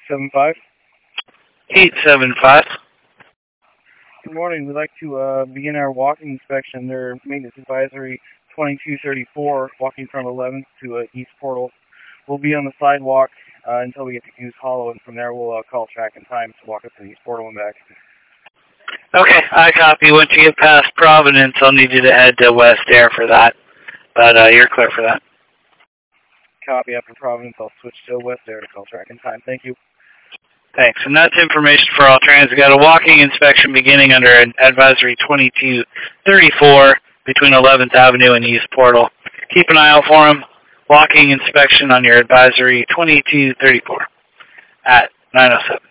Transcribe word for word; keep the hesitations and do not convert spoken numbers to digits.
seven five. eight seven five. Good morning. We'd like to uh, begin our walking inspection. Their maintenance advisory twenty-two thirty-four, walking from eleventh to uh, East Portal. We'll be on the sidewalk uh, until we get to Goose Hollow, and from there we'll uh, call track and time to walk up to East Portal and back. Okay, I copy. Once you get past Providence, I'll need you to head to West Air for that. But uh, you're clear for that. Copy. After Providence, I'll switch to West Air to call track and time. Thank you. Thanks. And that's information for all trains. We've got a walking inspection beginning under advisory twenty-two thirty-four between eleventh Avenue and East Portal. Keep an eye out for them. Walking inspection on your advisory twenty-two thirty-four at nine oh seven.